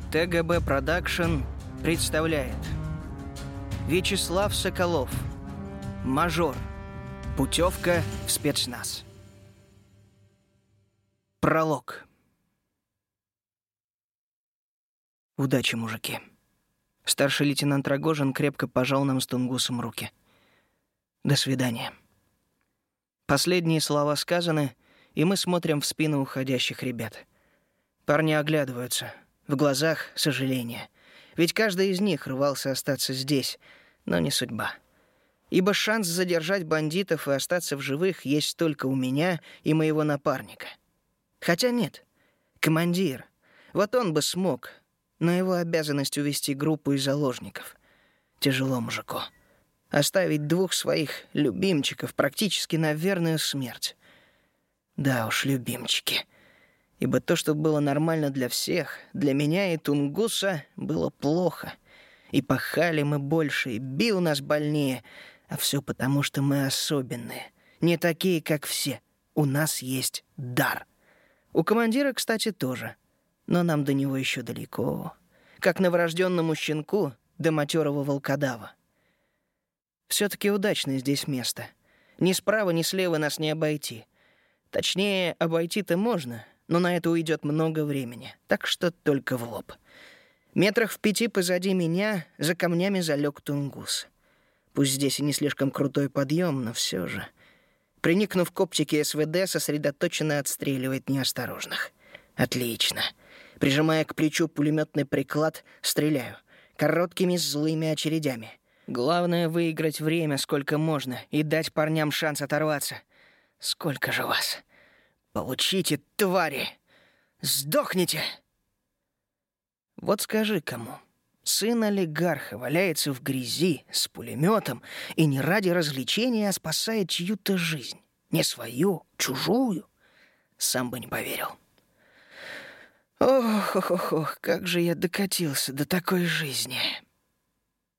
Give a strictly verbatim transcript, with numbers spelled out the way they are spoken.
ТГБ Продакшн представляет Вячеслав Соколов. Мажор. Путевка в спецназ. Пролог. Удачи, мужики. Старший лейтенант Рогожин крепко пожал нам с Тунгусом руки. До свидания. Последние слова сказаны, и мы смотрим в спину уходящих ребят. Парни оглядываются. В глазах сожаление. Ведь каждый из них рвался остаться здесь, но не судьба. Ибо шанс задержать бандитов и остаться в живых есть только у меня и моего напарника. Хотя нет, командир. Вот он бы смог, но его обязанность увести группу из заложников. Тяжело мужику. Оставить двух своих любимчиков практически на верную смерть. Да уж, любимчики. Ибо то, что было нормально для всех, для меня и Тунгуса, было плохо. И пахали мы больше, и бил нас больнее. А все потому, что мы особенные. Не такие, как все. У нас есть дар. У командира, кстати, тоже. Но нам до него еще далеко. Как новорожденному щенку до матерого волкодава. Все-таки удачное здесь место. Ни справа, ни слева нас не обойти. Точнее, обойти-то можно, но на это уйдет много времени, так что только в лоб. Метрах в пяти позади меня за камнями залег Тунгус. Пусть здесь и не слишком крутой подъем, но все же. Приникнув к оптике СВД, сосредоточенно отстреливает неосторожных. Отлично. Прижимая к плечу пулеметный приклад, стреляю. Короткими злыми очередями. Главное — выиграть время сколько можно и дать парням шанс оторваться. Сколько же вас? Получите, твари! Сдохните! Вот скажи кому. Сын олигарха валяется в грязи с пулеметом и не ради развлечения, а спасает чью-то жизнь. Не свою, чужую. Сам бы не поверил. Ох, ох, ох, ох, как же я докатился до такой жизни.